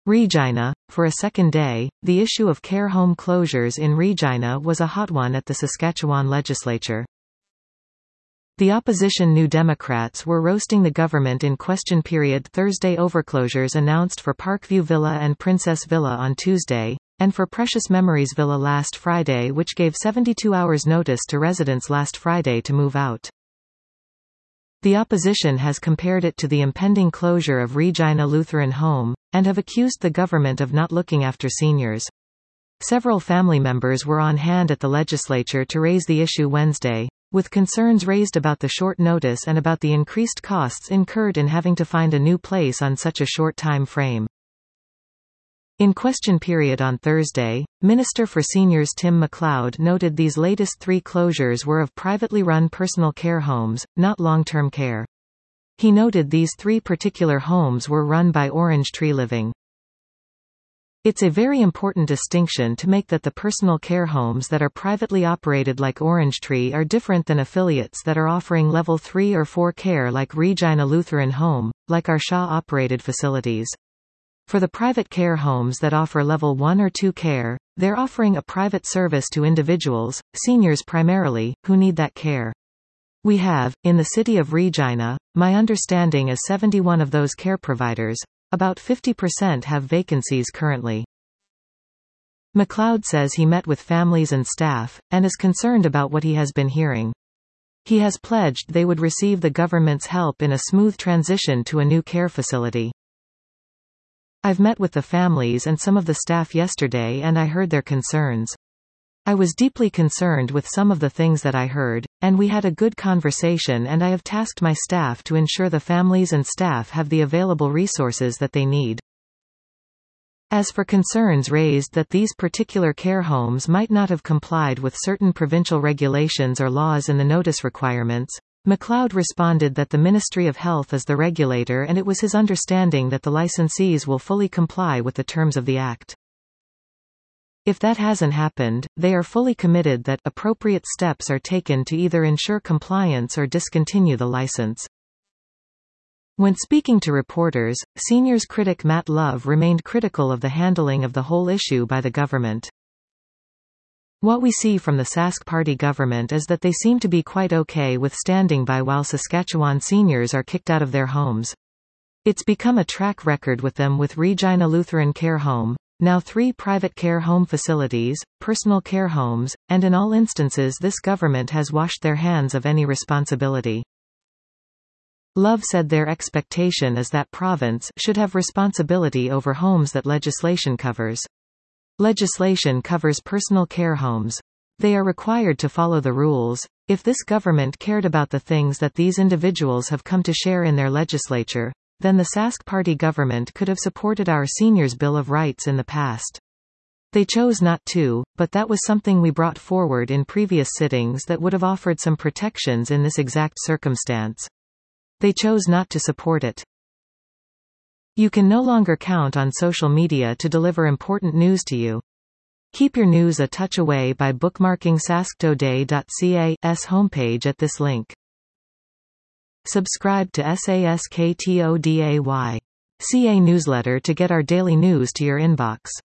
Regina. For a second day, the issue of care home closures in Regina was a hot one at the Saskatchewan legislature. The opposition New Democrats were roasting the government in question period Thursday over closures announced for Parkview Villa and Princess Villa on Tuesday, and for Precious Memories Villa last Friday, which gave 72 hours notice to residents last Friday to move out. The opposition has compared it to the impending closure of Regina Lutheran Home, and have accused the government of not looking after seniors. Several family members were on hand at the legislature to raise the issue Wednesday, with concerns raised about the short notice and about the increased costs incurred in having to find a new place on such a short time frame. In question period on Thursday, Minister for Seniors Tim MacLeod noted these latest three closures were of privately run personal care homes, not long-term care. He noted these three particular homes were run by Orange Tree Living. It's a very important distinction to make that the personal care homes that are privately operated like Orange Tree are different than affiliates that are offering level 3 or 4 care like Regina Lutheran Home, like our Shaw-operated facilities. For the private care homes that offer level 1 or 2 care, they're offering a private service to individuals, seniors primarily, who need that care. We have, in the city of Regina, my understanding is 71 of those care providers. About 50% have vacancies currently. MacLeod says he met with families and staff, and is concerned about what he has been hearing. He has pledged they would receive the government's help in a smooth transition to a new care facility. I've met with the families and some of the staff yesterday and I heard their concerns. I was deeply concerned with some of the things that I heard, and we had a good conversation, and I have tasked my staff to ensure the families and staff have the available resources that they need. As for concerns raised that these particular care homes might not have complied with certain provincial regulations or laws in the notice requirements, MacLeod responded that the Ministry of Health is the regulator and it was his understanding that the licensees will fully comply with the terms of the Act. If that hasn't happened, they are fully committed that appropriate steps are taken to either ensure compliance or discontinue the license. When speaking to reporters, seniors critic Matt Love remained critical of the handling of the whole issue by the government. What we see from the Sask Party government is that they seem to be quite okay with standing by while Saskatchewan seniors are kicked out of their homes. It's become a track record with them with Regina Lutheran Care Home, now 3 private care home facilities, personal care homes, and in all instances this government has washed their hands of any responsibility. Love said their expectation is that province should have responsibility over homes that legislation covers. Legislation covers personal care homes. They are required to follow the rules. If this government cared about the things that these individuals have come to share in their legislature, then the Sask Party government could have supported our Seniors' Bill of Rights in the past. They chose not to, but that was something we brought forward in previous sittings that would have offered some protections in this exact circumstance. They chose not to support it. You can no longer count on social media to deliver important news to you. Keep your news a touch away by bookmarking sasktoday.ca's homepage at this link. Subscribe to SASKTODAY.ca newsletter to get our daily news to your inbox.